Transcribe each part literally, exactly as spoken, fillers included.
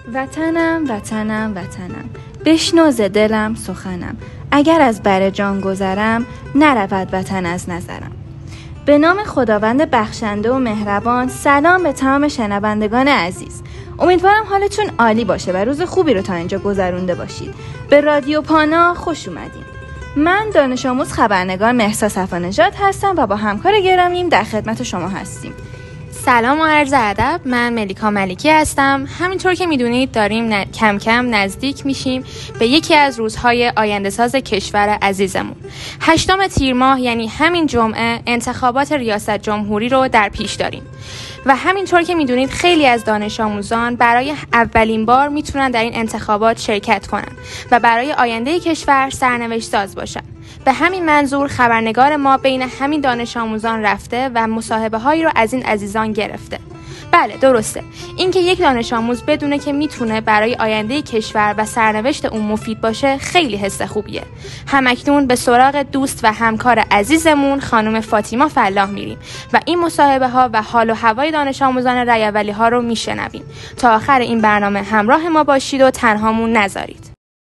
وطنم وطنم وطنم، بشنو ز دلم سخنم، اگر از بر جان گذرم، نرود وطن از نظرم. به نام خداوند بخشنده و مهربان. سلام به تمام شنوندگان عزیز. امیدوارم حالتون عالی باشه و روز خوبی رو تا اینجا گذرونده باشید. به رادیو پانا خوش اومدین. من دانش آموز خبرنگار مهسا صفانژاد هستم و با همکار گرامیم در خدمت شما هستیم. سلام و عرض ادب. من ملیکا ملیکی هستم. همینطور که میدونید داریم ن... کم کم نزدیک میشیم به یکی از روزهای آینده ساز کشور عزیزمون. هشتم تیر ماه یعنی همین جمعه انتخابات ریاست جمهوری رو در پیش داریم. و همینطور که میدونید خیلی از دانش آموزان برای اولین بار میتونن در این انتخابات شرکت کنن و برای آینده کشور سرنوشت ساز باشن. به همین منظور خبرنگار ما بین همین دانش آموزان رفته و مصاحبه هایی رو از این عزیزان گرفته. بله درسته، اینکه یک دانش آموز بدونه که میتونه برای آینده کشور و سرنوشت اون مفید باشه خیلی حس خوبیه. همکنون به سراغ دوست و همکار عزیزمون خانم فاطیما فلاح میریم و این مصاحبه ها و حال و هوای دانش آموزان رعی ها رو میشنویم. تا آخر این برنامه همراه ما باشید و تنهامون نذارید.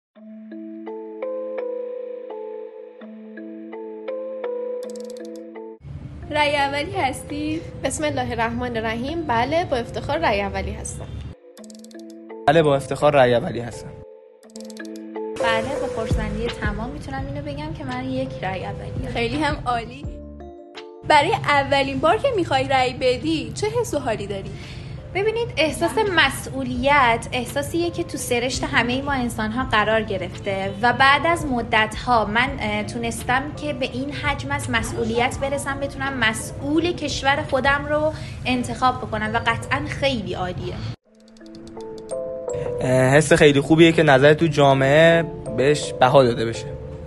رأی اولی هستی؟ بسم الله الرحمن الرحیم. بله با افتخار رأی اولی هستم. بله با افتخار رأی اولی هستم. بله با خرسندی تمام میتونم اینو بگم که من یک رأی اولی هستم. خیلی هم عالی. برای اولین بار که میخوای رأی بدی چه حس و حالی داری؟ ببینید احساس مسئولیت احساسیه که تو سرشت همه ما انسان‌ها قرار گرفته و بعد از مدت‌ها من تونستم که به این حجم از مسئولیت برسم بتونم مسئول کشور خودم رو انتخاب بکنم و قطعاً خیلی عالیه. حس خیلی خوبیه که نظر تو جامعه بهش بها داده بشه.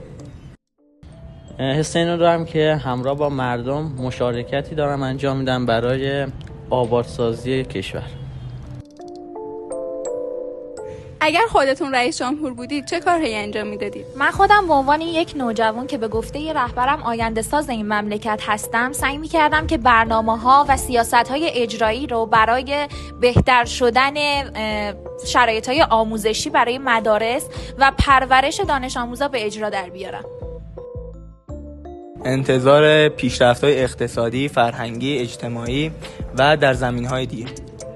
حس اینو دارم که همراه با مردم مشارکتی دارم انجام میدم برای آبادسازی کشور. اگر خودتون رئیس جمهور بودید چه کاری انجام میدادید؟ من خودم به عنوان یک نوجوان که به گفته ی رهبرم آینده ساز این مملکت هستم سعی میکردم که برنامه‌ها و سیاست‌های اجرایی رو برای بهتر شدن شرایط‌های آموزشی برای مدارس و پرورش دانش آموزا به اجرا در بیارم. انتظار پیشرفت‌های اقتصادی، فرهنگی، اجتماعی و در زمینه‌های دیگه.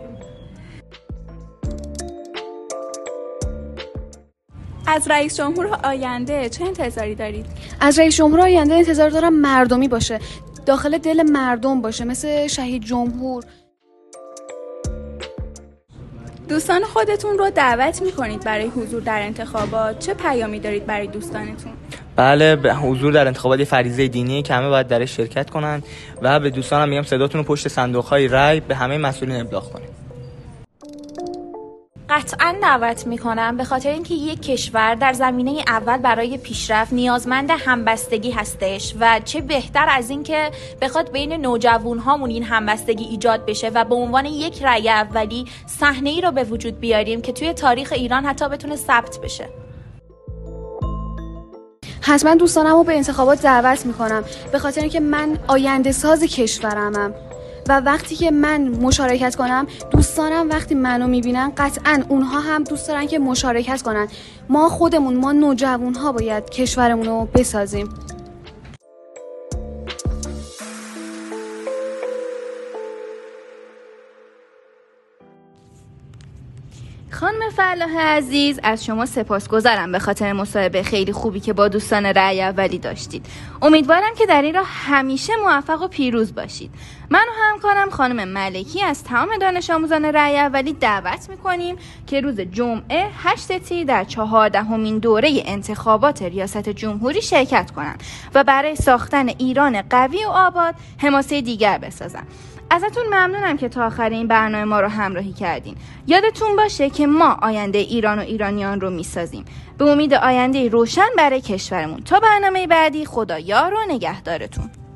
از رئیس جمهور آینده چه انتظاری دارید؟ از رئیس جمهور آینده انتظار دارم مردمی باشه، داخل دل مردم باشه، مثل شهید جمهور. دوستان خودتون رو دعوت می‌کنید برای حضور در انتخابات. چه پیامی دارید برای دوستانتون؟ بله به حضور در انتخابات فریضه دینی که همه باید درش شرکت کنن و به دوستانم میگم صداتون رو پشت صندوق‌های رای به همه مسئولین ابلاغ کنید. قطعاً دعوت میکنم به خاطر اینکه یک کشور در زمینه اول برای پیشرفت نیازمند همبستگی هستش و چه بهتر از این که بخواد بین نوجوان‌هامون این همبستگی ایجاد بشه و به عنوان یک رأی اولی صحنه‌ای رو به وجود بیاریم که توی تاریخ ایران حتی بتونه ثبت بشه. حتما دوستانم رو به انتخابات دعوت میکنم به خاطر اینکه من آینده ساز کشورمم و وقتی که من مشارکت کنم دوستانم وقتی منو میبینن قطعا اونها هم دوست دارن که مشارکت کنن. ما خودمون ما نوجوانها باید کشورمون رو بسازیم. خانم فلاح عزیز از شما سپاسگزارم به خاطر مصاحبه خیلی خوبی که با دوستان رأی اولی داشتید. امیدوارم که در این راه همیشه موفق و پیروز باشید. من و همکارم خانم ملکی از تمام دانش آموزان رأی اولی دعوت میکنیم که روز جمعه هشت تیر در چهاردهمین دوره انتخابات ریاست جمهوری شرکت کنند و برای ساختن ایران قوی و آباد حماسه دیگر بسازن. ازتون ممنونم که تا آخر این برنامه ما رو همراهی کردین. یادتون باشه که ما آینده ایران و ایرانیان رو میسازیم. به امید آینده روشن برای کشورمون. تا برنامه بعدی خدا یار و نگهدارتون.